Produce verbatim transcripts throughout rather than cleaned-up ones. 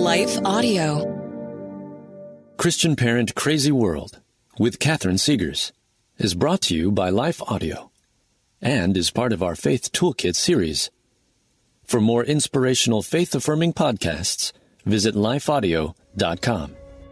Life Audio. Christian Parent Crazy World with Catherine Segars is brought to you by Life Audio and is part of our Faith Toolkit series. For more inspirational faith-affirming podcasts, visit life audio dot com.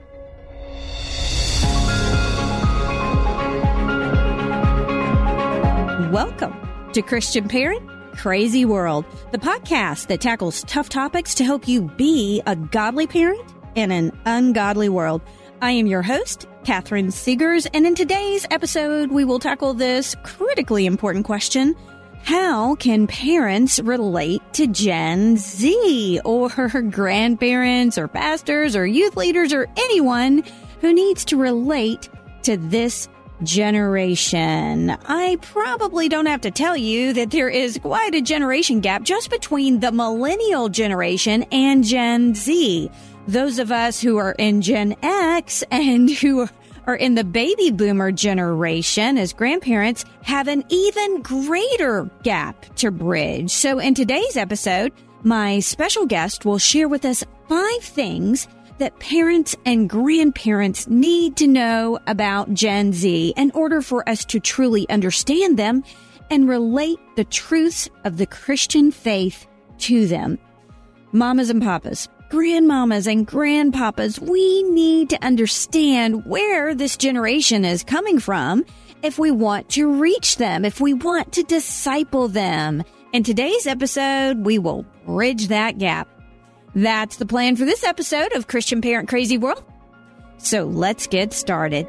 Welcome to Christian Parent Crazy World, the podcast that tackles tough topics to help you be a godly parent in an ungodly world. I am your host, Catherine Segars, and in today's episode, we will tackle this critically important question: how can parents relate to Gen Z, or grandparents, or pastors, or youth leaders, or anyone who needs to relate to this generation? I probably don't have to tell you that there is quite a generation gap just between the millennial generation and Gen Z. Those of us who are in Gen X and who are in the baby boomer generation as grandparents have an even greater gap to bridge. So in today's episode, my special guest will share with us five things that parents and grandparents need to know about Gen Z in order for us to truly understand them and relate the truths of the Christian faith to them. Mamas and papas, grandmamas and grandpapas, we need to understand where this generation is coming from if we want to reach them, if we want to disciple them. In today's episode, we will bridge that gap. That's the plan for this episode of Christian Parent Crazy World. So let's get started.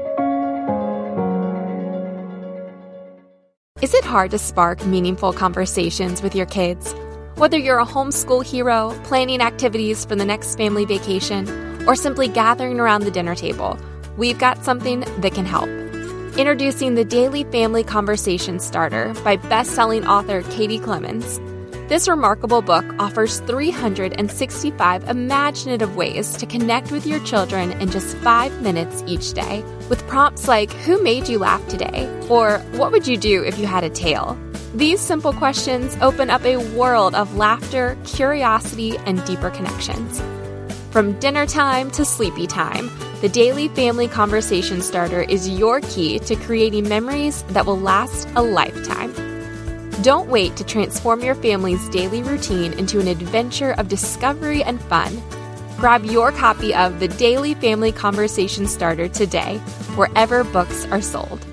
Is it hard to spark meaningful conversations with your kids? Whether you're a homeschool hero, planning activities for the next family vacation, or simply gathering around the dinner table, we've got something that can help. Introducing the Daily Family Conversation Starter by best-selling author Katie Clemens. This remarkable book offers three hundred sixty-five imaginative ways to connect with your children in just five minutes each day, with prompts like, who made you laugh today? Or what would you do if you had a tail? These simple questions open up a world of laughter, curiosity, and deeper connections. From dinner time to sleepy time, the Daily Family Conversation Starter is your key to creating memories that will last a lifetime. Don't wait to transform your family's daily routine into an adventure of discovery and fun. Grab your copy of the Daily Family Conversation Starter today, wherever books are sold.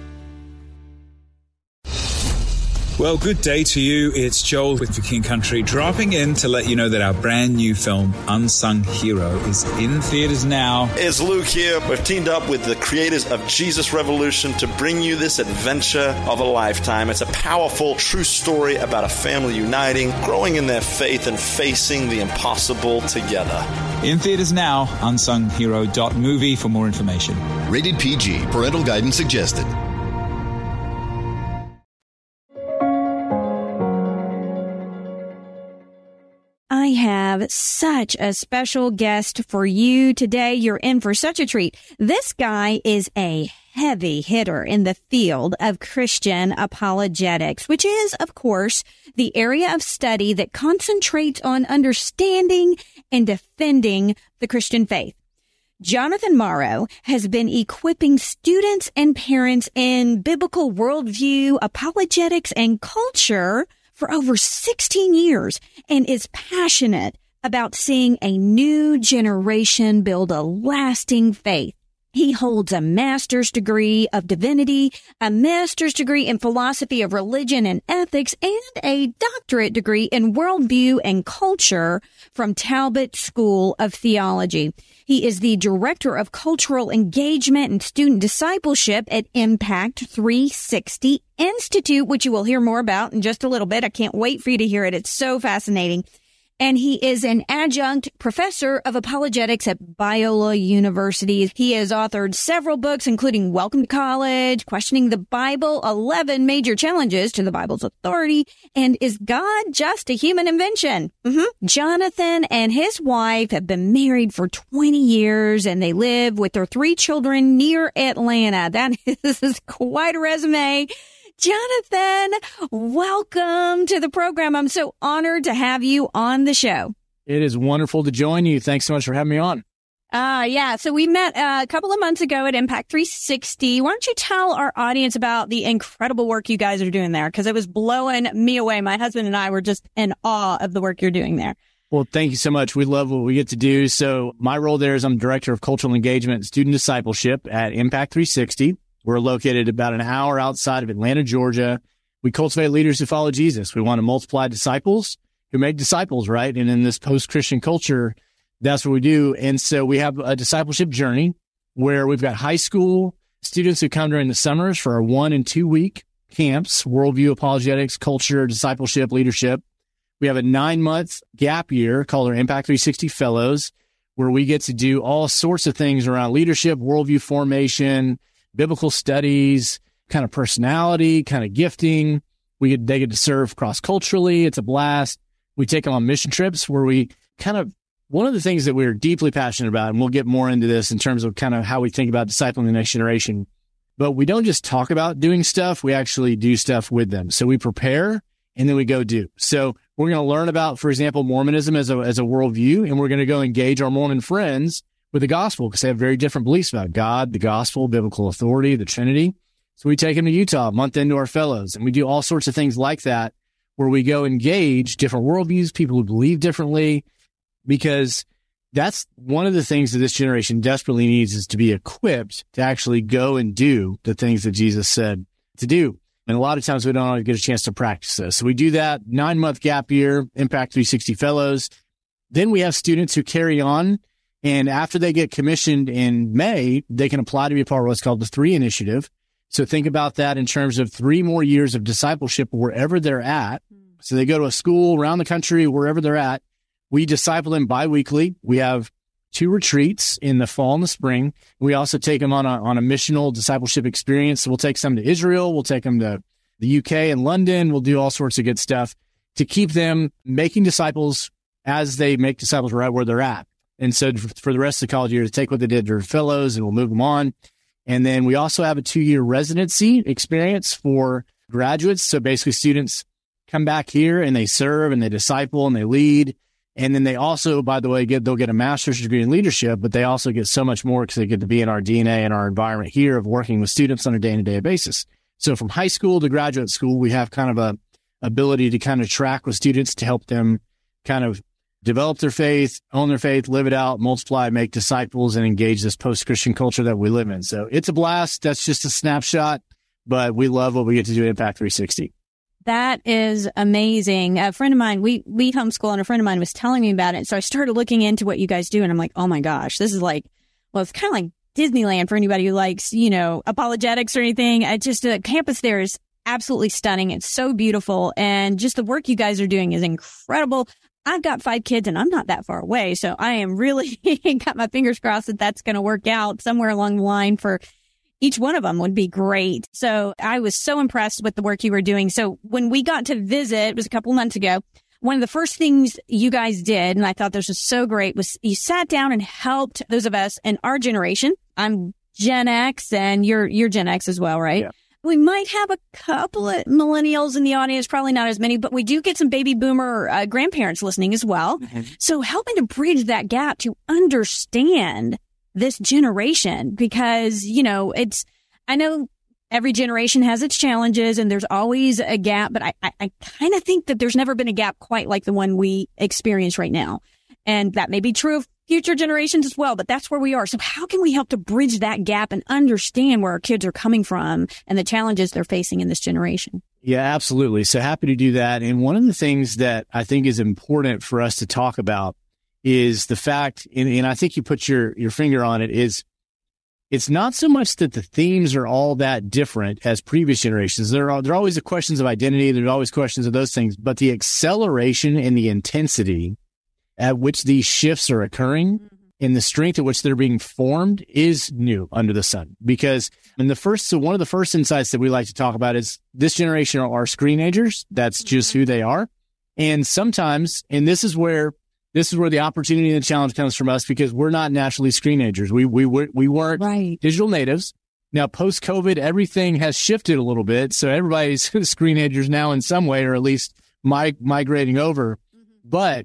Well, good day to you. It's Joel with For King Country, dropping in to let you know that our brand new film, Unsung Hero, is in theaters now. It's Luke here. We've teamed up with the creators of Jesus Revolution to bring you this adventure of a lifetime. It's a powerful, true story about a family uniting, growing in their faith, and facing the impossible together. In theaters now, unsung hero dot movie for more information. Rated P G. Parental guidance suggested. I have such a special guest for you today. You're in for such a treat. This guy is a heavy hitter in the field of Christian apologetics, which is, of course, the area of study that concentrates on understanding and defending the Christian faith. Jonathan Morrow has been equipping students and parents in biblical worldview, apologetics, and culture for over sixteen years and is passionate about seeing a new generation build a lasting faith. He holds a master's degree of divinity, a master's degree in philosophy of religion and ethics, and a doctorate degree in worldview and culture from Talbot School of Theology. He is the director of cultural engagement and student discipleship at Impact three sixty Institute, which you will hear more about in just a little bit. I can't wait for you to hear it. It's so fascinating. And he is an adjunct professor of apologetics at Biola University. He has authored several books, including Welcome to College, Questioning the Bible, eleven Major Challenges to the Bible's Authority, and Is God Just a Human Invention? Mm-hmm. Jonathan and his wife have been married for twenty years, and they live with their three children near Atlanta. That is quite a resume. Jonathan, welcome to the program. I'm so honored to have you on the show. It is wonderful to join you. Thanks so much for having me on. Uh, yeah. So we met uh, a couple of months ago at Impact three sixty. Why don't you tell our audience about the incredible work you guys are doing there? Because it was blowing me away. My husband and I were just in awe of the work you're doing there. Well, thank you so much. We love what we get to do. So my role there is I'm Director of Cultural Engagement and Student Discipleship at Impact three sixty. We're located about an hour outside of Atlanta, Georgia. We cultivate leaders who follow Jesus. We want to multiply disciples who make disciples, right? And in this post-Christian culture, that's what we do. And so we have a discipleship journey where we've got high school students who come during the summers for our one and two week camps, worldview, apologetics, culture, discipleship, leadership. We have a nine month gap year called our Impact three sixty Fellows, where we get to do all sorts of things around leadership, worldview formation, biblical studies, kind of personality, kind of gifting. We get, they get to serve cross-culturally. It's a blast. We take them on mission trips where we kind of, one of the things that we're deeply passionate about, and we'll get more into this in terms of kind of how we think about discipling the next generation, but we don't just talk about doing stuff, we actually do stuff with them. So we prepare and then we go do. So we're going to learn about, for example, Mormonism as a, as a worldview, and we're going to go engage our Mormon friends with the gospel because they have very different beliefs about God, the gospel, biblical authority, the Trinity. So we take them to Utah a month into our fellows, and we do all sorts of things like that where we go engage different worldviews, people who believe differently, because that's one of the things that this generation desperately needs is to be equipped to actually go and do the things that Jesus said to do. And a lot of times we don't always get a chance to practice this. So we do that nine-month gap year, Impact three sixty Fellows. Then we have students who carry on, and after they get commissioned in May, they can apply to be a part of what's called the Three Initiative. So think about that in terms of three more years of discipleship wherever they're at. So they go to a school around the country, wherever they're at. We disciple them biweekly. We have two retreats in the fall and the spring. We also take them on a, on a missional discipleship experience. So we'll take some to Israel. We'll take them to the U K and London. We'll do all sorts of good stuff to keep them making disciples as they make disciples right where they're at. And so for the rest of the college year, to take what they did to fellows, and we'll move them on. And then we also have a two-year residency experience for graduates. So basically students come back here and they serve and they disciple and they lead. And then they also, by the way, get they'll get a master's degree in leadership, but they also get so much more because they get to be in our D N A and our environment here of working with students on a day-to-day basis. So from high school to graduate school, we have kind of a ability to kind of track with students to help them kind of develop their faith, own their faith, live it out, multiply, make disciples, and engage this post-Christian culture that we live in. So it's a blast. That's just a snapshot, but we love what we get to do at Impact three sixty. That is amazing. A friend of mine, we, we homeschool, and a friend of mine was telling me about it. So I started looking into what you guys do, and I'm like, oh my gosh, this is like, well, it's kind of like Disneyland for anybody who likes, you know, apologetics or anything. I just, the campus there is absolutely stunning. It's so beautiful. And just the work you guys are doing is incredible. I've got five kids and I'm not that far away. So I am really got my fingers crossed that that's going to work out somewhere along the line for each one of them would be great. So I was so impressed with the work you were doing. So when we got to visit, it was a couple months ago, one of the first things you guys did, and I thought this was so great, was you sat down and helped those of us in our generation. I'm Gen X and you're, you're Gen X as well, right? Yeah. We might have a couple of millennials in the audience, probably not as many, but we do get some baby boomer uh, grandparents listening as well. Mm-hmm. So helping to bridge that gap to understand this generation, because, you know, it's, I know every generation has its challenges and there's always a gap, but I, I, I kind of think that there's never been a gap quite like the one we experience right now. And that may be true of future generations as well, but that's where we are. So how can we help to bridge that gap and understand where our kids are coming from and the challenges they're facing in this generation? Yeah, absolutely. So happy to do that. And one of the things that I think is important for us to talk about is the fact, and, and I think you put your, your finger on it, is it's not so much that the themes are all that different as previous generations. There are, there are always the questions of identity. There's always questions of those things, but the acceleration and the intensity at which these shifts are occurring and the strength at which they're being formed is new under the sun. Because in the first, so one of the first insights that we like to talk about is this generation are screenagers. That's just who they are. And sometimes, and this is where, this is where the opportunity and the challenge comes from us, because we're not naturally screenagers. We, we, we weren't right. digital natives. Now, post-COVID, everything has shifted a little bit. So everybody's screenagers now in some way, or at least mig- migrating over. Mm-hmm. But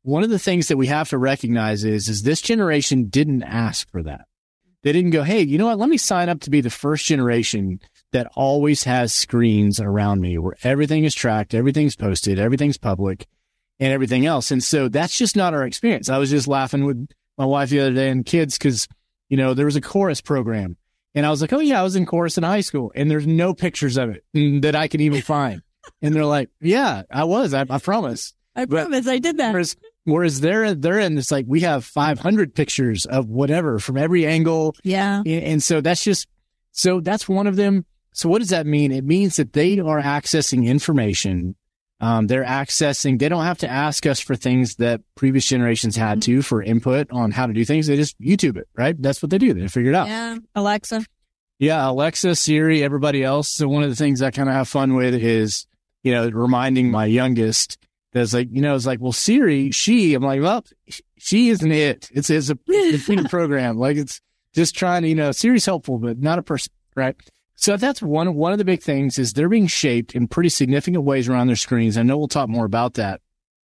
one of the things that we have to recognize is, is this generation didn't ask for that. They didn't go, hey, you know what? Let me sign up to be the first generation that always has screens around me where everything is tracked, everything's posted, everything's public, and everything else. And so that's just not our experience. I was just laughing with my wife the other day and kids because, you know, there was a chorus program. And I was like, oh, yeah, I was in chorus in high school. And there's no pictures of it that I could even find. And they're like, yeah, I was. I, I promise. I but promise I did that. Whereas, whereas they're, they're in this, like, we have five hundred pictures of whatever from every angle. Yeah. And, and so that's just, so that's one of them. So what does that mean? It means that they are accessing information. Um, they're accessing, they don't have to ask us for things that previous generations had to for input on how to do things. They just YouTube it, right? That's what they do. They figure it out. Yeah. Alexa. Yeah. Alexa, Siri, everybody else. So one of the things I kind of have fun with is, you know, reminding my youngest that's like, you know, it's like, well, Siri, she, I'm like, well, she isn't it. It's, it's a, it's a program. Like it's just trying to, you know, Siri's helpful, but not a person, right? So that's one, one of the big things is they're being shaped in pretty significant ways around their screens. I know we'll talk more about that,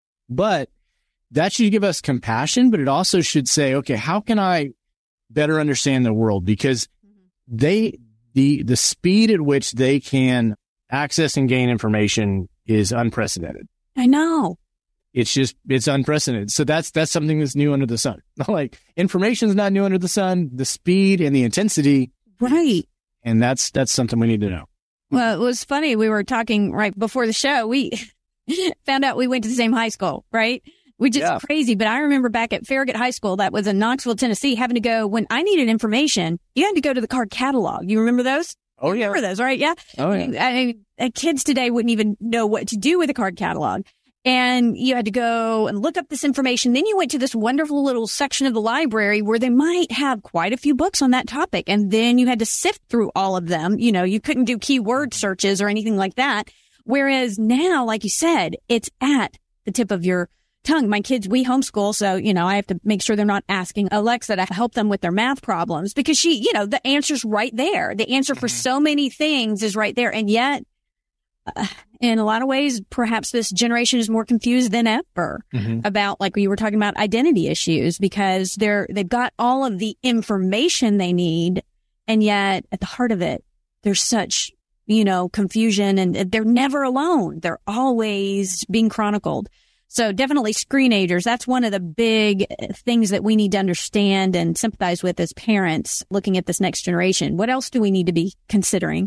but that should give us compassion, but it also should say, okay, how can I better understand the world? Because they, the, the speed at which they can access and gain information is unprecedented. I know. It's just, it's unprecedented. So that's, that's something that's new under the sun. Like information's not new under the sun, the speed and the intensity. Right. And that's, that's something we need to know. Well, it was funny. We were talking right before the show. We found out we went to the same high school, right? Which is Yeah. crazy. But I remember back at Farragut High School, that was in Knoxville, Tennessee, having to go when I needed information, you had to go to the card catalog. You remember those? Oh, yeah. Remember those, right? Yeah. Oh, yeah. I mean, uh, kids today wouldn't even know what to do with a card catalog. And you had to go and look up this information. Then you went to this wonderful little section of the library where they might have quite a few books on that topic. And then you had to sift through all of them. You know, you couldn't do keyword searches or anything like that. Whereas now, like you said, it's at the tip of your tongue. My kids, we homeschool. So, you know, I have to make sure they're not asking Alexa to help them with their math problems because she, you know, the answer's right there. The answer for so many things is right there. And yet, uh, in a lot of ways, perhaps this generation is more confused than ever mm-hmm. about, like we were talking about, identity issues because they're, they've got all of the information they need. And yet at the heart of it, there's such, you know, confusion and they're never alone. They're always being chronicled. So definitely screenagers. That's one of the big things that we need to understand and sympathize with as parents looking at this next generation. What else do we need to be considering?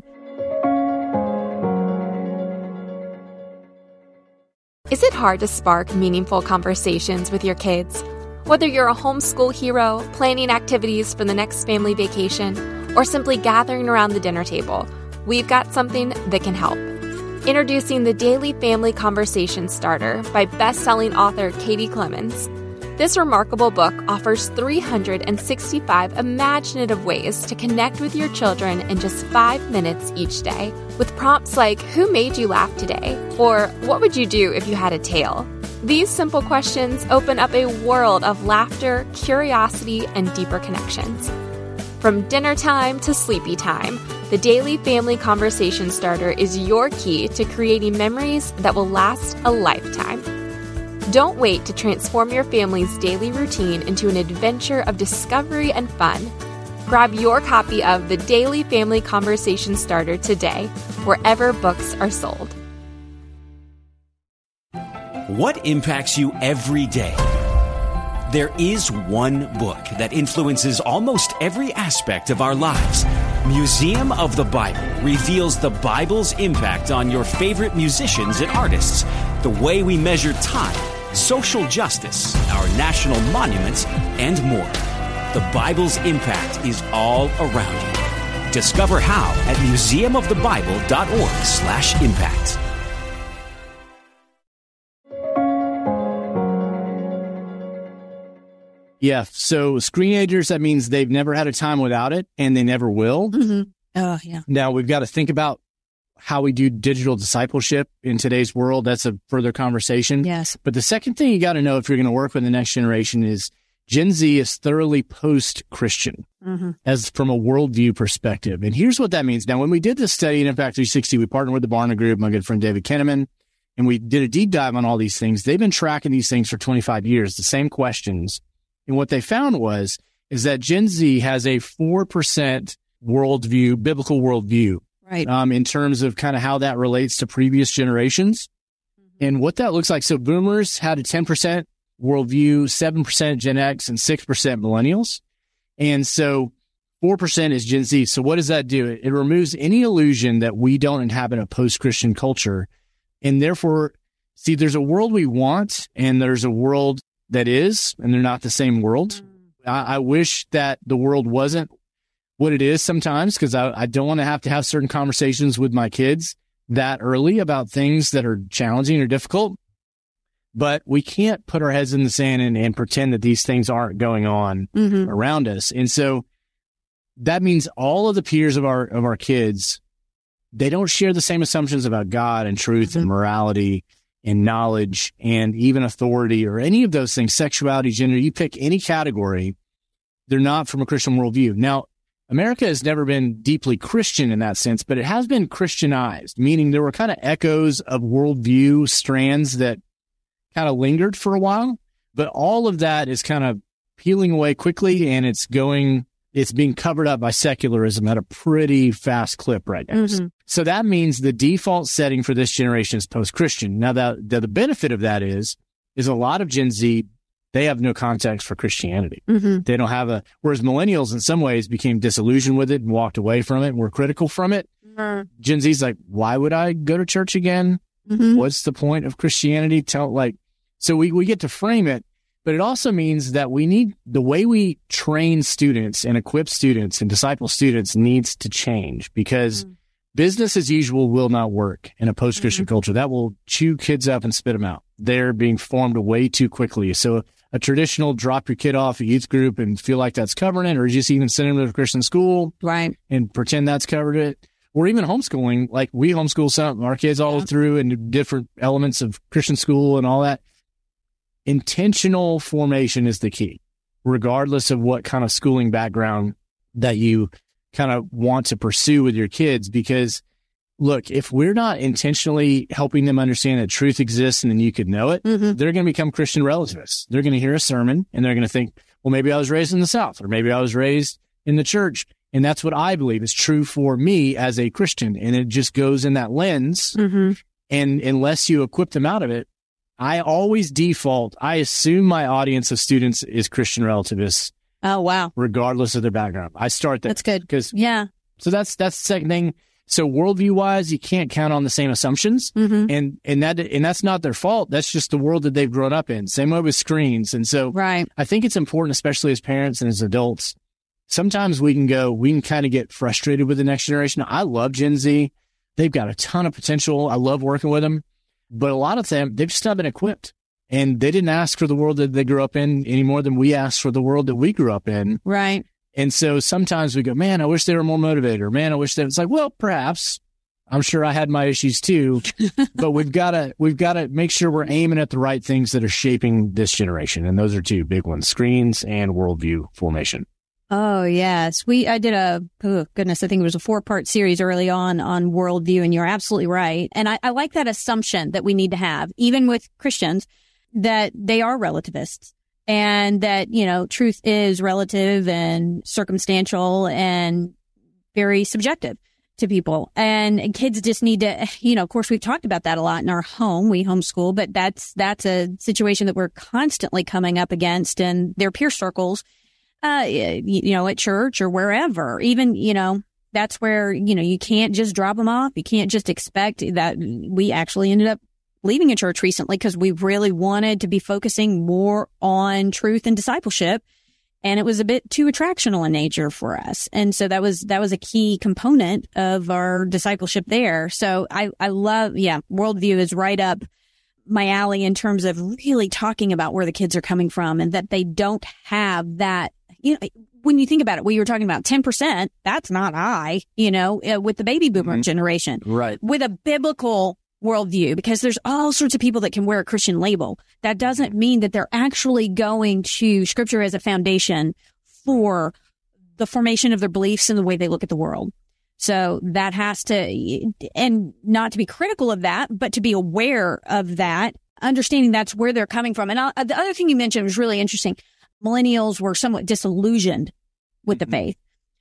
Is it hard to spark meaningful conversations with your kids? Whether you're a homeschool hero, planning activities for the next family vacation, or simply gathering around the dinner table, we've got something that can help. Introducing the Daily Family Conversation Starter by best-selling author Katie Clemens. This remarkable book offers three hundred sixty-five imaginative ways to connect with your children in just five minutes each day, with prompts like, who made you laugh today? Or what would you do if you had a tail? These simple questions open up a world of laughter, curiosity, and deeper connections. From dinner time to sleepy time, the Daily Family Conversation Starter is your key to creating memories that will last a lifetime. Don't wait to transform your family's daily routine into an adventure of discovery and fun. Grab your copy of the Daily Family Conversation Starter today, wherever books are sold. What impacts you every day? There is one book that influences almost every aspect of our lives. Museum of the Bible reveals the Bible's impact on your favorite musicians and artists, the way we measure time, social justice, our national monuments, and more. The Bible's impact is all around you. Discover how at museum of the bible dot org slash impact. Yeah. So screenagers, that means they've never had a time without it and they never will. Mm-hmm. Oh, yeah. Now we've got to think about how we do digital discipleship in today's world. That's a further conversation. Yes. But the second thing you got to know if you're going to work with the next generation is Gen Z is thoroughly post-Christian mm-hmm. as from a worldview perspective. And here's what that means. Now, when we did this study in Impact three sixty, we partnered with the Barna Group, my good friend David Kenneman, and we did a deep dive on all these things. They've been tracking these things for twenty-five years, the same questions. And what they found was, is that Gen Z has a four percent worldview, biblical worldview, right? Um, in terms of kind of how that relates to previous generations mm-hmm. and what that looks like. So boomers had a ten percent worldview, seven percent Gen X, and six percent millennials. And so four percent is Gen Z. So what does that do? It, it removes any illusion that we don't inhabit a post-Christian culture. And therefore, see, there's a world we want, and there's a world that is, and they're not the same world. Mm. I, I wish that the world wasn't what it is sometimes, because I, I don't want to have to have certain conversations with my kids that early about things that are challenging or difficult. But we can't put our heads in the sand and, and pretend that these things aren't going on mm-hmm. around us. And so that means all of the peers of our of our kids, they don't share the same assumptions about God and truth mm-hmm. and morality and knowledge and even authority or any of those things, sexuality, gender. You pick any category, they're not from a Christian worldview. Now, America has never been deeply Christian in that sense, but it has been Christianized, meaning there were kind of echoes of worldview strands that kind of lingered for a while, but all of that is kind of peeling away quickly, and it's going, it's being covered up by secularism at a pretty fast clip right now. Mm-hmm. So that means the default setting for this generation is post-Christian. Now, that, the, the benefit of that is, is a lot of Gen Z, they have no context for Christianity. Mm-hmm. They don't have a, whereas millennials in some ways became disillusioned with it and walked away from it and were critical from it. Mm-hmm. Gen Z's like, why would I go to church again? Mm-hmm. What's the point of Christianity? Tell, like, so we, we get to frame it, but it also means that we need, the way we train students and equip students and disciple students needs to change, because mm-hmm. business as usual will not work in a post-Christian mm-hmm. culture. That will chew kids up and spit them out. They're being formed way too quickly. So a traditional drop your kid off a youth group and feel like that's covering it, or just even send them to a Christian school right, and pretend that's covered it. Or even homeschooling, like we homeschool some our kids all yeah. through and different elements of Christian school and all that. Intentional formation is the key, regardless of what kind of schooling background that you kind of want to pursue with your kids. Because, look, if we're not intentionally helping them understand that truth exists and then you could know it, mm-hmm. they're going to become Christian relativists. They're going to hear a sermon and they're going to think, well, maybe I was raised in the South, or maybe I was raised in the church. And that's what I believe is true for me as a Christian. And it just goes in that lens. Mm-hmm. And unless you equip them out of it, I always default, I assume my audience of students is Christian relativists. Oh, wow. Regardless of their background. I start that. That's good. Because, yeah. So that's, that's the second thing. So worldview wise, you can't count on the same assumptions. Mm-hmm. And, and that, and that's not their fault. That's just the world that they've grown up in. Same way with screens. And so right. I think it's important, especially as parents and as adults. Sometimes we can go, we can kind of get frustrated with the next generation. I love Gen Z. They've got a ton of potential. I love working with them. But a lot of them, they've just not been equipped. And they didn't ask for the world that they grew up in any more than we asked for the world that we grew up in. Right. And so sometimes we go, man, I wish they were more motivated. Or, man, I wish they, it's like, well, perhaps. I'm sure I had my issues too. But we've got to, we've got to make sure we're aiming at the right things that are shaping this generation. And those are two big ones, screens and worldview formation. Oh, yes. We, I did a, oh, goodness, I think it was a four part series early on, on worldview, and you're absolutely right. And I, I like that assumption that we need to have, even with Christians, that they are relativists and that, you know, truth is relative and circumstantial and very subjective to people. And kids just need to, you know, of course, we've talked about that a lot in our home. We homeschool, but that's, that's a situation that we're constantly coming up against in their peer circles. Uh, you, you know, at church or wherever, even, you know, that's where, you know, you can't just drop them off. You can't just expect that. We actually ended up leaving a church recently because we really wanted to be focusing more on truth and discipleship. And it was a bit too attractional in nature for us. And so that was, that was a key component of our discipleship there. So I, I love, yeah, worldview is right up my alley in terms of really talking about where the kids are coming from and that they don't have that. You know, when you think about it, we were talking about ten percent, that's not high, you know, uh, with the baby boomer mm-hmm. generation. Right. With a biblical worldview, because there's all sorts of people that can wear a Christian label. That doesn't mean that they're actually going to Scripture as a foundation for the formation of their beliefs and the way they look at the world. So that has to, and not to be critical of that, but to be aware of that, understanding that's where they're coming from. And I, the other thing you mentioned was really interesting. Millennials were somewhat disillusioned with the faith.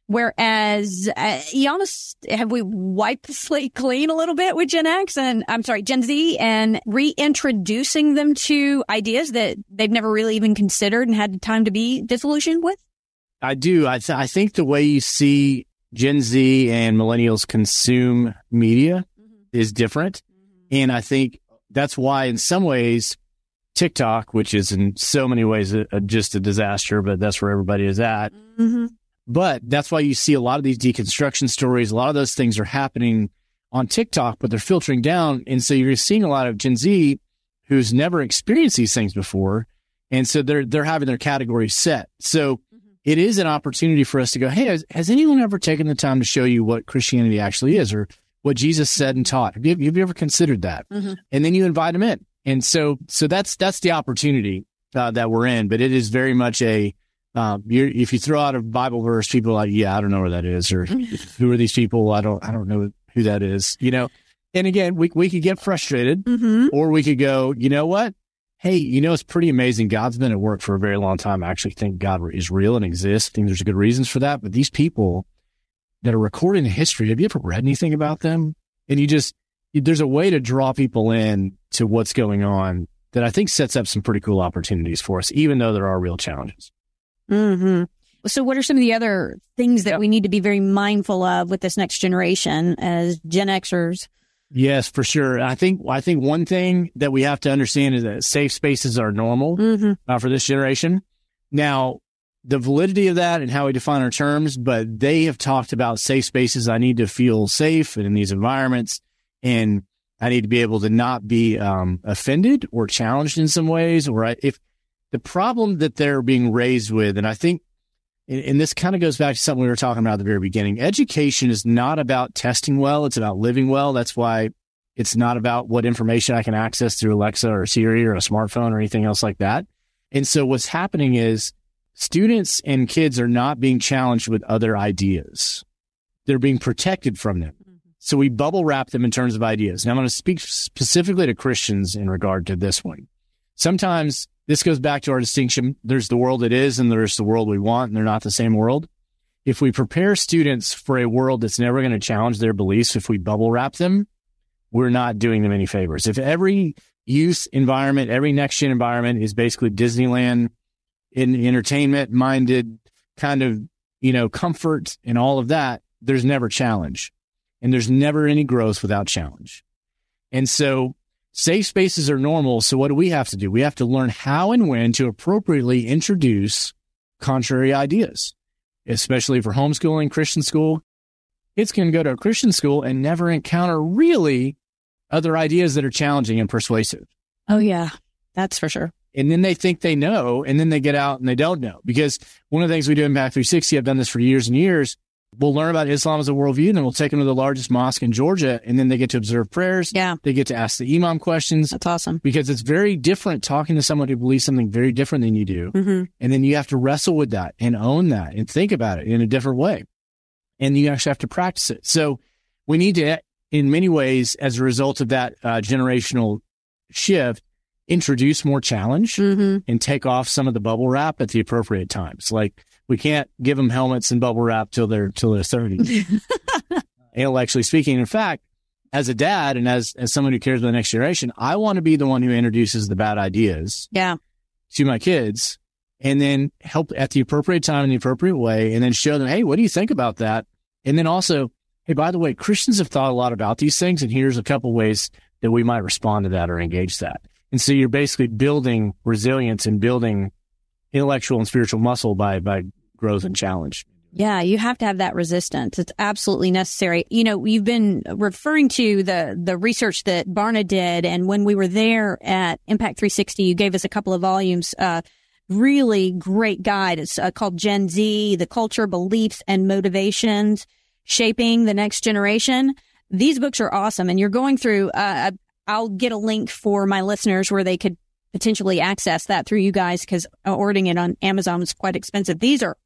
Whereas, uh, Giannis, have we wiped the slate clean a little bit with Gen X and, I'm sorry, Gen Z, and reintroducing them to ideas that they've never really even considered and had time to be disillusioned with? I do. I, th- I think the way you see Gen Z and millennials consume media mm-hmm. is different. Mm-hmm. And I think that's why in some ways TikTok, which is in so many ways a, a, just a disaster, but that's where everybody is at. Mm-hmm. But that's why you see a lot of these deconstruction stories. A lot of those things are happening on TikTok, but they're filtering down. And so you're seeing a lot of Gen Z who's never experienced these things before. And so they're, they're having their categories set. So mm-hmm. it is an opportunity for us to go, hey, has, has anyone ever taken the time to show you what Christianity actually is or what Jesus said and taught? Have you, have you ever considered that? Mm-hmm. And then you invite them in. And so, so that's, that's the opportunity uh, that we're in, but it is very much a, Um, you're, if you throw out a Bible verse, people are like, yeah, I don't know where that is, or who are these people? I don't, I don't know who that is, you know? And again, we, we could get frustrated mm-hmm. or we could go, you know what? Hey, you know, it's pretty amazing. God's been at work for a very long time. I actually think God is real and exists. I think there's good reasons for that. But these people that are recording the history, have you ever read anything about them? And you just, there's a way to draw people in to what's going on that I think sets up some pretty cool opportunities for us, even though there are real challenges. Mm-hmm. So what are some of the other things that we need to be very mindful of with this next generation as Gen Xers? Yes, for sure. I think I think one thing that we have to understand is that safe spaces are normal mm-hmm. uh, for this generation. Now, the validity of that and how we define our terms, but they have talked about safe spaces. I need to feel safe in these environments, and I need to be able to not be um, offended or challenged in some ways. Or I, if the problem that they're being raised with, and I think, and this kind of goes back to something we were talking about at the very beginning, education is not about testing well. It's about living well. That's why it's not about what information I can access through Alexa or Siri or a smartphone or anything else like that. And so what's happening is students and kids are not being challenged with other ideas. They're being protected from them. So we bubble wrap them in terms of ideas. Now I'm going to speak specifically to Christians in regard to this one. Sometimes this goes back to our distinction. There's the world it is and there's the world we want, and they're not the same world. If we prepare students for a world that's never going to challenge their beliefs, if we bubble wrap them, we're not doing them any favors. If every youth environment, every next gen environment is basically Disneyland in entertainment minded kind of, you know, comfort and all of that, there's never challenge, and there's never any growth without challenge. And so safe spaces are normal. So what do we have to do? We have to learn how and when to appropriately introduce contrary ideas, especially for homeschooling, Christian school. Kids can go to a Christian school and never encounter really other ideas that are challenging and persuasive. Oh, yeah, that's for sure. And then they think they know, and then they get out and they don't know. Because one of the things we do in Impact three sixty, I've done this for years and years, we'll learn about Islam as a worldview, and then we'll take them to the largest mosque in Georgia, and then they get to observe prayers. Yeah. They get to ask the imam questions. That's awesome. Because it's very different talking to someone who believes something very different than you do. Mm-hmm. And then you have to wrestle with that and own that and think about it in a different way. And you actually have to practice it. So we need to, in many ways, as a result of that uh, generational shift, introduce more challenge mm-hmm. and take off some of the bubble wrap at the appropriate times. Like, we can't give them helmets and bubble wrap till they're till they're thirty. Intellectually speaking, in fact, as a dad and as as someone who cares about the next generation, I want to be the one who introduces the bad ideas yeah. to my kids, and then help at the appropriate time in the appropriate way, and then show them, hey, what do you think about that? And then also, hey, by the way, Christians have thought a lot about these things, and here's a couple ways that we might respond to that or engage that. And so you're basically building resilience and building intellectual and spiritual muscle by by growth and challenge. Yeah, you have to have that resistance. It's absolutely necessary. You know, you've been referring to the the research that Barna did, and when we were there at Impact three sixty, you gave us a couple of volumes. Uh, really great guide. It's uh, called Gen Z: The Culture, Beliefs, and Motivations Shaping the Next Generation. These books are awesome, and you're going through. Uh, I'll get a link for my listeners where they could potentially access that through you guys, because ordering it on Amazon is quite expensive. These are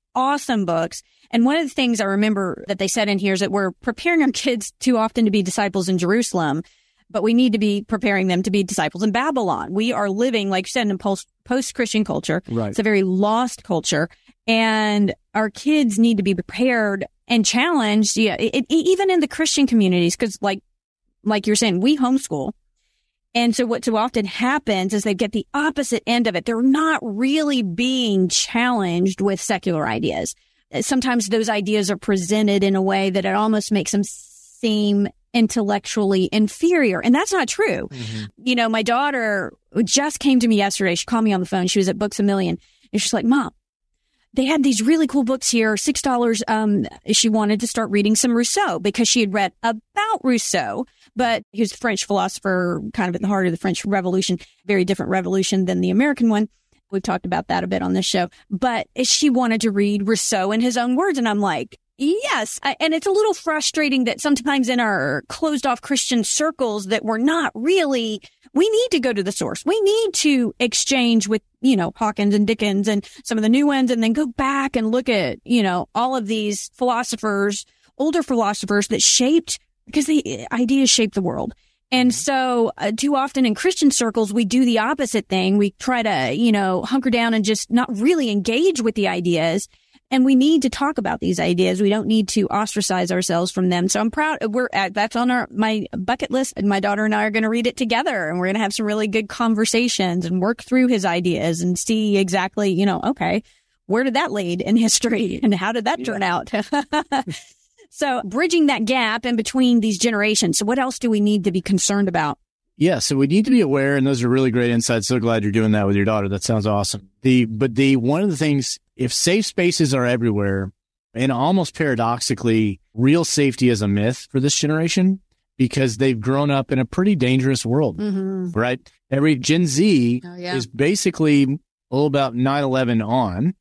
awesome books. And one of the things I remember that they said in here is that we're preparing our kids too often to be disciples in Jerusalem, but we need to be preparing them to be disciples in Babylon. We are living, like you said, in post, post-Christian culture. Right. It's a very lost culture. And our kids need to be prepared and challenged. Yeah, it, it, even in the Christian communities, because like, like you're saying, we homeschool. And so what so often happens is they get the opposite end of it. They're not really being challenged with secular ideas. Sometimes those ideas are presented in a way that it almost makes them seem intellectually inferior. And that's not true. Mm-hmm. You know, my daughter just came to me yesterday. She called me on the phone. She was at Books A Million. And she's like, Mom, they had these really cool books here, six dollars. Um, she wanted to start reading some Rousseau because she had read about Rousseau, but he was a French philosopher, kind of at the heart of the French Revolution, very different revolution than the American one. We've talked about that a bit on this show, but she wanted to read Rousseau in his own words. And I'm like, yes. I, and it's a little frustrating that sometimes in our closed off Christian circles that we're not really, we need to go to the source. We need to exchange with, you know, Hawkins and Dickens and some of the new ones, and then go back and look at, you know, all of these philosophers, older philosophers that shaped, because the ideas shape the world. And so uh, too often in Christian circles, we do the opposite thing. We try to, you know, hunker down and just not really engage with the ideas. And we need to talk about these ideas. We don't need to ostracize ourselves from them. So I'm proud. We're at, that's on our, my bucket list. And my daughter and I are going to read it together, and we're going to have some really good conversations and work through his ideas and see exactly, you know, okay, where did that lead in history and how did that turn out? So bridging that gap in between these generations. So what else do we need to be concerned about? Yeah, so we need to be aware, and those are really great insights. So glad you're doing that with your daughter. That sounds awesome. The but the one of the things, if safe spaces are everywhere, and almost paradoxically, real safety is a myth for this generation because they've grown up in a pretty dangerous world, mm-hmm. right? Every Gen Z oh, yeah. is basically all about nine eleven on,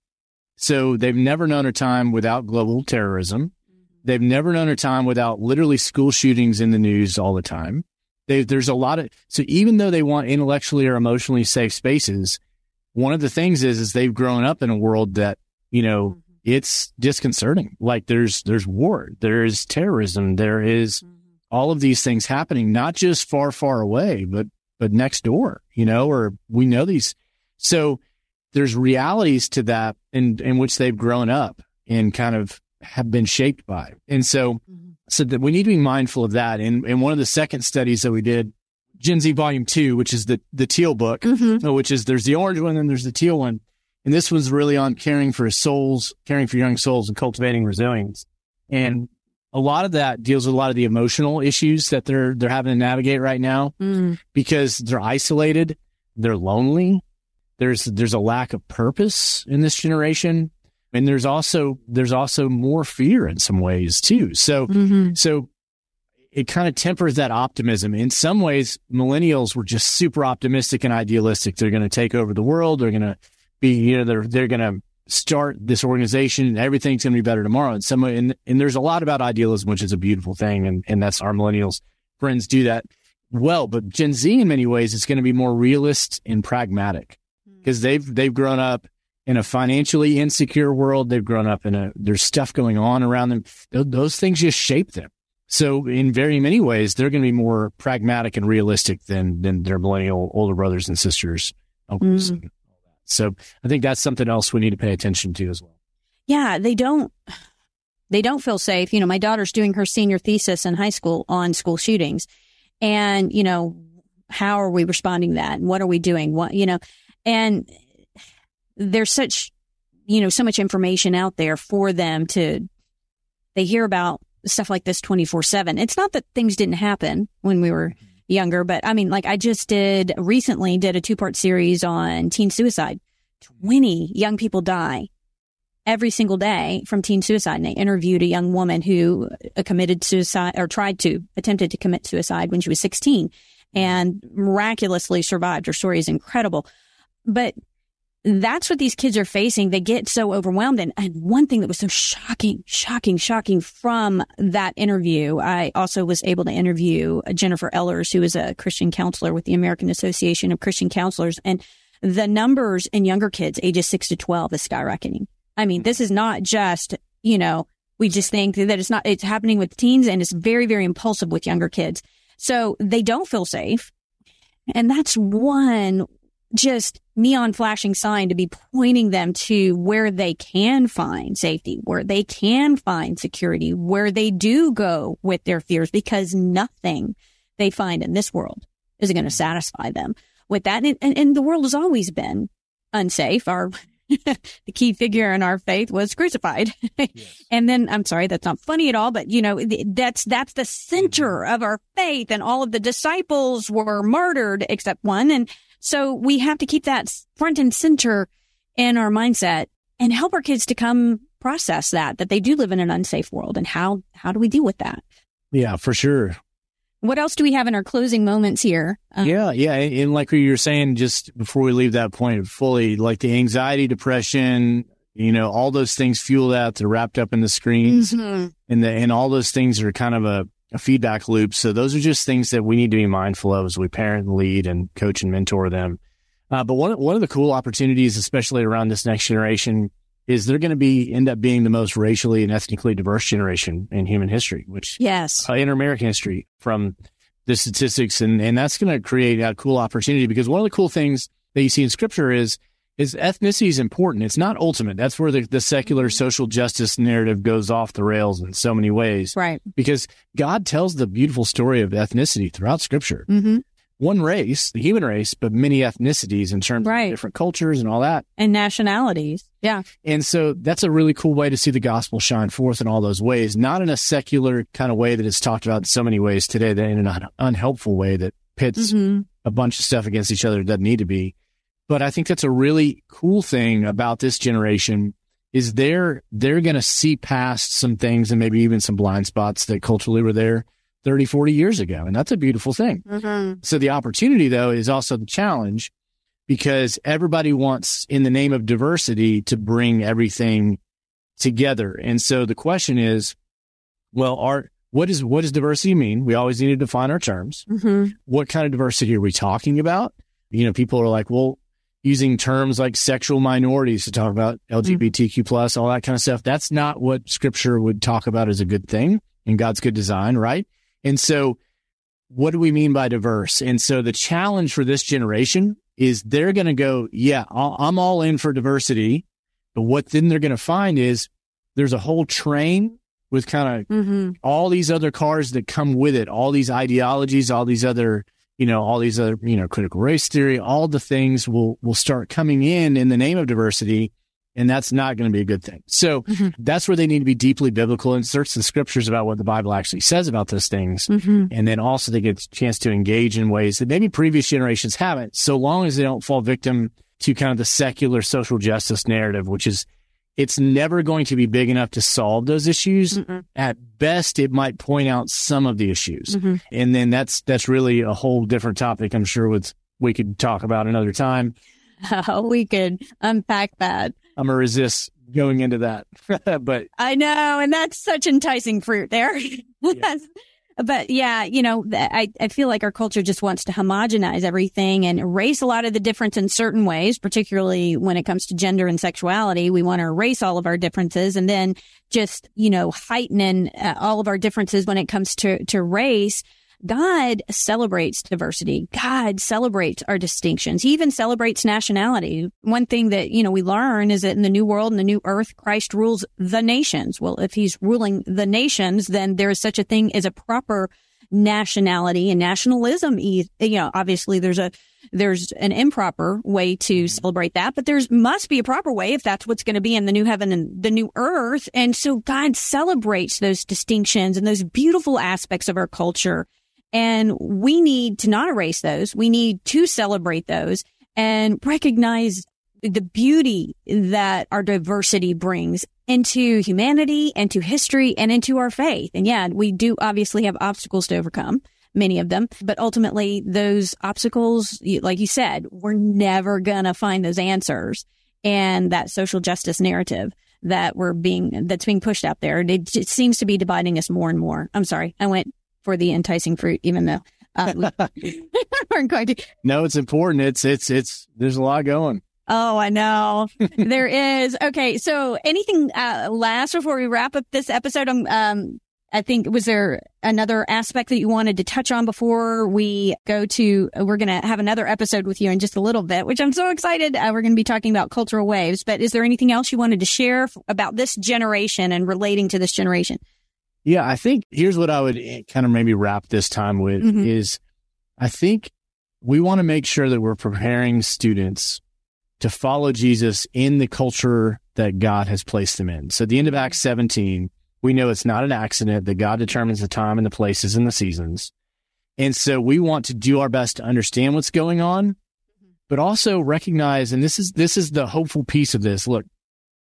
so they've never known a time without global terrorism. They've never known a time without literally school shootings in the news all the time. They, there's a lot of, so even though they want intellectually or emotionally safe spaces, one of the things is, is they've grown up in a world that, you know, mm-hmm. it's disconcerting. Like there's, there's war, there's terrorism, there is mm-hmm. all of these things happening, not just far, far away, but, but next door, you know, or we know these. So there's realities to that in, in which they've grown up and kind of have been shaped by. And so, mm-hmm. so that we need to be mindful of that. And, and one of the second studies that we did, Gen Z Volume Two, which is the, the teal book, mm-hmm. which is there's the orange one and there's the teal one. And this one's really on caring for souls, caring for young souls and cultivating resilience. And a lot of that deals with a lot of the emotional issues that they're, they're having to navigate right now mm. because they're isolated. They're lonely. There's, there's a lack of purpose in this generation. And there's also, there's also more fear in some ways too. So, mm-hmm. so it kind of tempers that optimism. In some ways, millennials were just super optimistic and idealistic. They're going to take over the world. They're going to be, you know, they're, they're going to start this organization and everything's going to be better tomorrow. And some, and, and there's a lot about idealism, which is a beautiful thing. And, and that's our millennials friends do that well. But Gen Z in many ways is going to be more realist and pragmatic because they've, they've grown up in a financially insecure world. They've grown up in a, there's stuff going on around them. Those, those things just shape them. So in very many ways, they're going to be more pragmatic and realistic than, than their millennial older brothers and sisters, uncles. Mm. And all that. So I think that's something else we need to pay attention to as well. Yeah. They don't, they don't feel safe. You know, my daughter's doing her senior thesis in high school on school shootings. And, you know, how are we responding to that? And what are we doing? What, you know, and there's such, you know, so much information out there for them to, they hear about stuff like this twenty-four seven. It's not that things didn't happen when we were younger, but I mean, like I just did recently did a two part series on teen suicide. twenty young people die every single day from teen suicide. And they interviewed a young woman who committed suicide or tried to, attempted to commit suicide when she was sixteen and miraculously survived. Her story is incredible. But that's what these kids are facing. They get so overwhelmed. And, and one thing that was so shocking, shocking, shocking from that interview, I also was able to interview Jennifer Ellers, who is a Christian counselor with the American Association of Christian Counselors. And the numbers in younger kids, ages six to twelve, is skyrocketing. I mean, this is not just, you know, we just think that it's not, it's happening with teens, and it's very, very impulsive with younger kids. So they don't feel safe. And that's one just neon flashing sign to be pointing them to where they can find safety, where they can find security, where they do go with their fears, because nothing they find in this world is going to satisfy them with that. And, and, and the world has always been unsafe. Our the key figure in our faith was crucified. Yes. And then, I'm sorry, that's not funny at all, but you know, that's, that's the center of our faith, and all of the disciples were murdered except one. And so we have to keep that front and center in our mindset and help our kids to come process that, that they do live in an unsafe world. And how, how do we deal with that? Yeah, for sure. What else do we have in our closing moments here? Um, yeah, yeah. And like you were saying, just before we leave that point fully, like the anxiety, depression, you know, all those things fuel that. They're wrapped up in the screens, mm-hmm. and the, and all those things are kind of a, a feedback loop. So those are just things that we need to be mindful of as we parent and lead and coach and mentor them. Uh, but one, one of the cool opportunities, especially around this next generation, is they're going to be end up being the most racially and ethnically diverse generation in human history, which yes, uh, in American history from the statistics. And, and that's going to create a cool opportunity, because one of the cool things that you see in scripture is, is ethnicity is important. It's not ultimate. That's where the, the secular social justice narrative goes off the rails in so many ways. Right. Because God tells the beautiful story of ethnicity throughout scripture. Mm-hmm. One race, the human race, but many ethnicities in terms right. of different cultures and all that. And nationalities. Yeah. And so that's a really cool way to see the gospel shine forth in all those ways, not in a secular kind of way that it's talked about in so many ways today, that in an unhelpful way that pits mm-hmm. a bunch of stuff against each other. It doesn't need to be. But I think that's a really cool thing about this generation is they're, they're going to see past some things and maybe even some blind spots that culturally were there thirty, forty years ago. And that's a beautiful thing. Mm-hmm. So the opportunity, though, is also the challenge, because everybody wants, in the name of diversity, to bring everything together. And so the question is, well, our, what is, what does diversity mean? We always need to define our terms. Mm-hmm. What kind of diversity are we talking about? You know, people are like, well, using terms like sexual minorities to talk about L G B T Q plus, all that kind of stuff. That's not what scripture would talk about as a good thing in God's good design, right? And so what do we mean by diverse? And so the challenge for this generation is they're going to go, yeah, I'm all in for diversity. But what then they're going to find is there's a whole train with kind of mm-hmm. all these other cars that come with it, all these ideologies, all these other, you know, all these other, you know, critical race theory, all the things will, will start coming in in the name of diversity. And that's not going to be a good thing. So mm-hmm. that's where they need to be deeply biblical and search the scriptures about what the Bible actually says about those things. Mm-hmm. And then also they get a chance to engage in ways that maybe previous generations haven't, so long as they don't fall victim to kind of the secular social justice narrative, which is, it's never going to be big enough to solve those issues. Mm-mm. At best, it might point out some of the issues. Mm-hmm. And then that's, that's really a whole different topic, I'm sure, with we could talk about another time. Oh, we could unpack that. I'm going to resist going into that, but I know. And that's such enticing fruit there. Yeah. But yeah, you know, I, I feel like our culture just wants to homogenize everything and erase a lot of the difference in certain ways, particularly when it comes to gender and sexuality. We want to erase all of our differences and then just, you know, heighten uh, all of our differences when it comes to, to race. God celebrates diversity. God celebrates our distinctions. He even celebrates nationality. One thing that, you know, we learn is that in the new world, in the new earth, Christ rules the nations. Well, if he's ruling the nations, then there is such a thing as a proper nationality and nationalism. You know, obviously there's a, there's an improper way to celebrate that, but there's must be a proper way if that's what's going to be in the new heaven and the new earth. And so God celebrates those distinctions and those beautiful aspects of our culture. And we need to not erase those. We need to celebrate those and recognize the beauty that our diversity brings into humanity, into history, and into our faith. And yeah, we do obviously have obstacles to overcome, many of them. But ultimately, those obstacles, like you said, we're never going to find those answers. And that social justice narrative that we're being, that's being pushed out there, it just seems to be dividing us more and more. I'm sorry, I went for the enticing fruit, even though uh, we weren't going to. No, it's important. It's, it's, it's, there's a lot going. Oh, I know. There is. Okay. So anything uh, last before we wrap up this episode? Um, um, I think, was there another aspect that you wanted to touch on before we go to, we're going to have another episode with you in just a little bit, which I'm so excited. Uh, we're going to be talking about cultural waves, but is there anything else you wanted to share f- about this generation and relating to this generation? Yeah, I think here's what I would kind of maybe wrap this time with mm-hmm. is I think we want to make sure that we're preparing students to follow Jesus in the culture that God has placed them in. So at the end of Acts seventeen, we know it's not an accident that God determines the time and the places and the seasons. And so we want to do our best to understand what's going on, but also recognize, and this is, this is the hopeful piece of this. Look,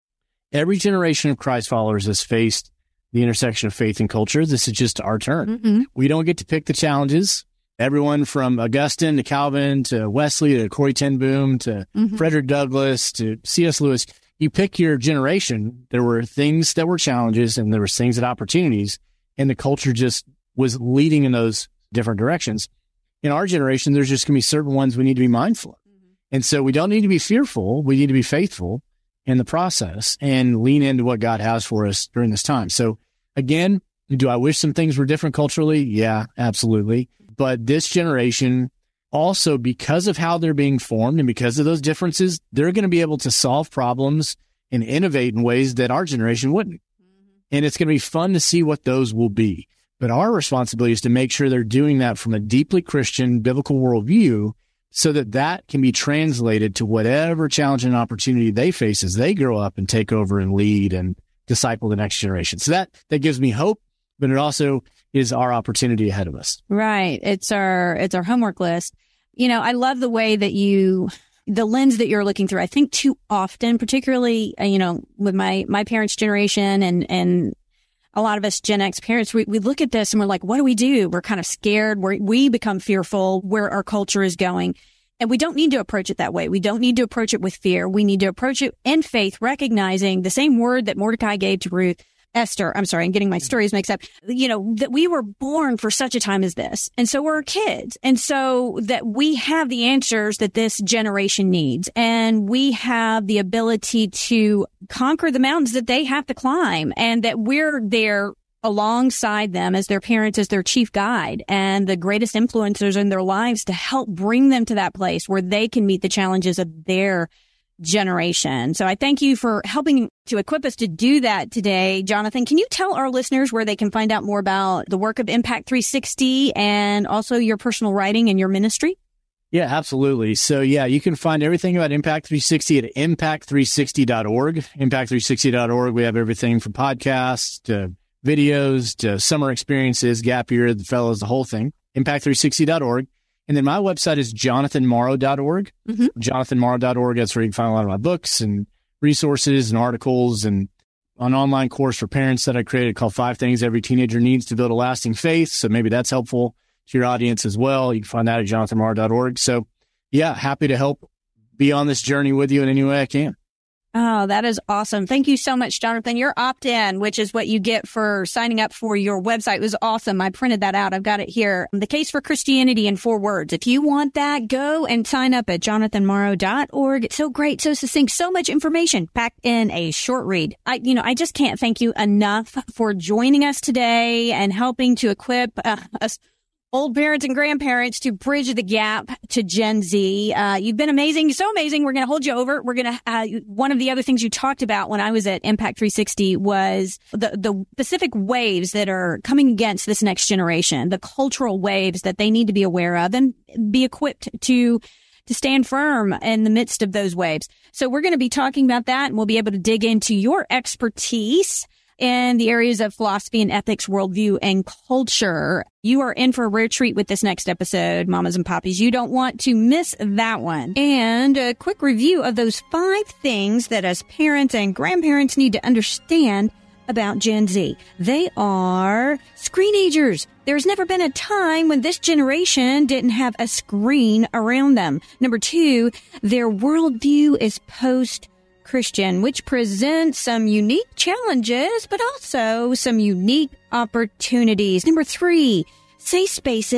every generation of Christ followers has faced the intersection of faith and culture. This is just our turn. Mm-hmm. We don't get to pick the challenges. Everyone from Augustine to Calvin to Wesley to Corrie ten Boom to mm-hmm. Frederick Douglass to C S Lewis, you pick your generation. There were things that were challenges and there were things that opportunities, and the culture just was leading in those different directions. In our generation, there's just going to be certain ones we need to be mindful of. Mm-hmm. And so we don't need to be fearful. We need to be faithful in the process and lean into what God has for us during this time. So again, do I wish some things were different culturally? Yeah, absolutely. But this generation also, because of how they're being formed and because of those differences, they're going to be able to solve problems and innovate in ways that our generation wouldn't. Mm-hmm. And it's going to be fun to see what those will be. But our responsibility is to make sure they're doing that from a deeply Christian biblical worldview so that that can be translated to whatever challenge and opportunity they face as they grow up and take over and lead and disciple the next generation. So that, that gives me hope, but it also is our opportunity ahead of us. Right. It's our, it's our homework list. You know, I love the way that you, the lens that you're looking through. I think too often, particularly, uh, you know, with my, my parents' generation and, and a lot of us Gen X parents, we, we look at this and we're like, what do we do? We're kind of scared. We're, we become fearful where our culture is going. And we don't need to approach it that way. We don't need to approach it with fear. We need to approach it in faith, recognizing the same word that Mordecai gave to Ruth. Esther, I'm sorry, I'm getting my stories mixed up, you know, that we were born for such a time as this. And so were our kids. And so that we have the answers that this generation needs. And we have the ability to conquer the mountains that they have to climb, and that we're there alongside them as their parents, as their chief guide and the greatest influencers in their lives to help bring them to that place where they can meet the challenges of their generation. So I thank you for helping to equip us to do that today. Jonathan, can you tell our listeners where they can find out more about the work of Impact three sixty and also your personal writing and your ministry? Yeah, absolutely. So yeah, you can find everything about Impact three sixty at impact three sixty dot org. impact three sixty dot org. We have everything from podcasts to videos to summer experiences, gap year, the fellows, the whole thing. impact three sixty dot org. And then my website is jonathan morrow dot org. Mm-hmm. jonathan morrow dot org. That's where you can find a lot of my books and resources and articles and an online course for parents that I created called Five Things Every Teenager Needs to Build a Lasting Faith. So maybe that's helpful to your audience as well. You can find that at jonathan morrow dot org. So yeah, happy to help be on this journey with you in any way I can. Oh, that is awesome. Thank you so much, Jonathan. Your opt-in, which is what you get for signing up for your website, was awesome. I printed that out. I've got it here. The Case for Christianity in four words. If you want that, go and sign up at jonathan morrow dot org. It's so great, so succinct, so much information packed in a short read. I, you know, I just can't thank you enough for joining us today and helping to equip uh, us old parents and grandparents to bridge the gap to Gen Z. Uh, you've been amazing. So amazing. We're going to hold you over. We're going to, uh, one of the other things you talked about when I was at Impact three sixty was the, the specific waves that are coming against this next generation, the cultural waves that they need to be aware of and be equipped to to stand firm in the midst of those waves. So we're going to be talking about that, and we'll be able to dig into your expertise in the areas of philosophy and ethics, worldview, and culture. You are in for a rare treat with this next episode, mamas and poppies. You don't want to miss that one. And a quick review of those five things that as parents and grandparents need to understand about Gen Z. They are screenagers. There's never been a time when this generation didn't have a screen around them. Number two, their worldview is post Christian, which presents some unique challenges, but also some unique opportunities. Number three, safe spaces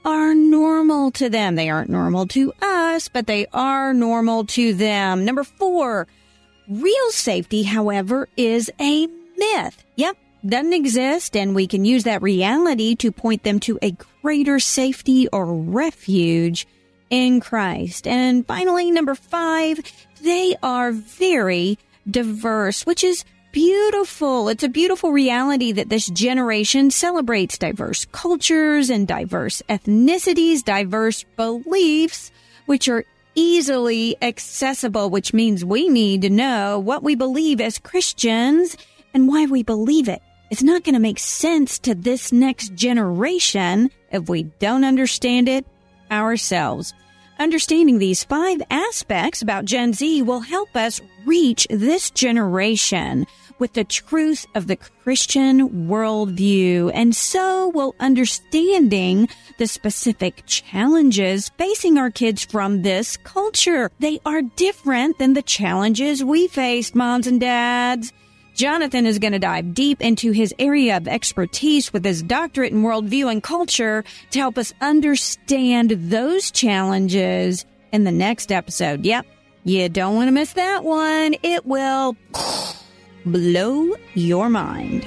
are normal to them. They aren't normal to us, but they are normal to them. Number four, real safety, however, is a myth. Yep, doesn't exist, and we can use that reality to point them to a greater safety or refuge in Christ. And finally, number five, they are very diverse, which is beautiful. It's a beautiful reality that this generation celebrates diverse cultures and diverse ethnicities, diverse beliefs, which are easily accessible, which means we need to know what we believe as Christians and why we believe it. It's not going to make sense to this next generation if we don't understand it ourselves. Understanding these five aspects about Gen Z will help us reach this generation with the truth of the Christian worldview, and so will understanding the specific challenges facing our kids from this culture. They are different than the challenges we faced, moms and dads. Jonathan is going to dive deep into his area of expertise with his doctorate in worldview and culture to help us understand those challenges in the next episode. Yep, you don't want to miss that one. It will blow your mind.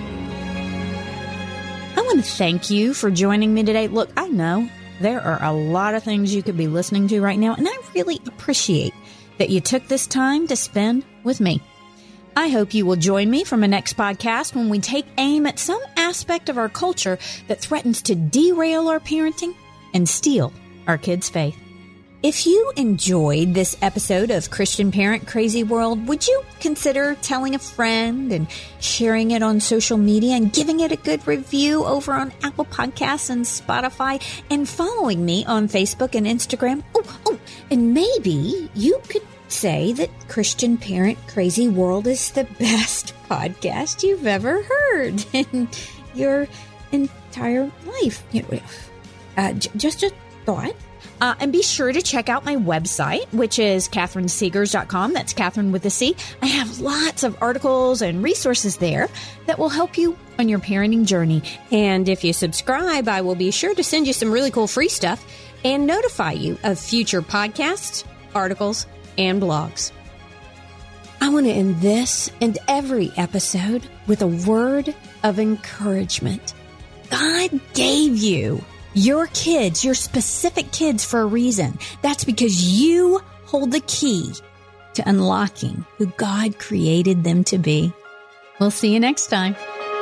I want to thank you for joining me today. Look, I know there are a lot of things you could be listening to right now, and I really appreciate that you took this time to spend with me. I hope you will join me for my next podcast when we take aim at some aspect of our culture that threatens to derail our parenting and steal our kids' faith. If you enjoyed this episode of Christian Parent Crazy World, would you consider telling a friend and sharing it on social media and giving it a good review over on Apple Podcasts and Spotify and following me on Facebook and Instagram? Oh, oh, and maybe you could say that Christian Parent Crazy World is the best podcast you've ever heard in your entire life. Uh, j- just a thought. Uh, and be sure to check out my website, which is Catherine Segars dot com. That's Catherine with a C. I have lots of articles and resources there that will help you on your parenting journey. And if you subscribe, I will be sure to send you some really cool free stuff and notify you of future podcasts, articles, and blogs. I want to end this and every episode with a word of encouragement. God gave you your kids, your specific kids, for a reason. That's because you hold the key to unlocking who God created them to be. We'll see you next time.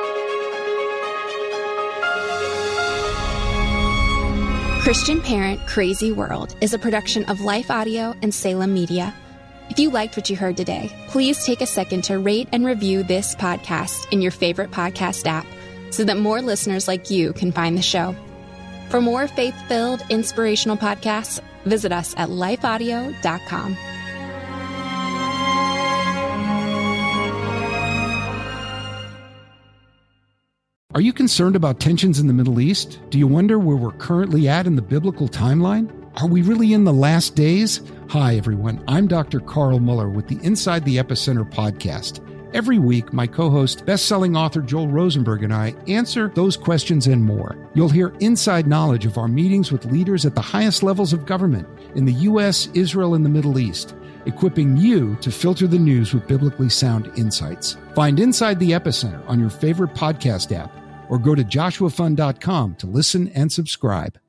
Christian Parent Crazy World is a production of Life Audio and Salem Media. If you liked what you heard today, please take a second to rate and review this podcast in your favorite podcast app so that more listeners like you can find the show. For more faith-filled, inspirational podcasts, visit us at life audio dot com. Are you concerned about tensions in the Middle East? Do you wonder where we're currently at in the biblical timeline? Are we really in the last days? Hi, everyone. I'm Doctor Carl Muller with the Inside the Epicenter podcast. Every week, my co-host, best-selling author Joel Rosenberg and I answer those questions and more. You'll hear inside knowledge of our meetings with leaders at the highest levels of government in the U S, Israel, and the Middle East, equipping you to filter the news with biblically sound insights. Find Inside the Epicenter on your favorite podcast app or go to joshua fund dot com to listen and subscribe.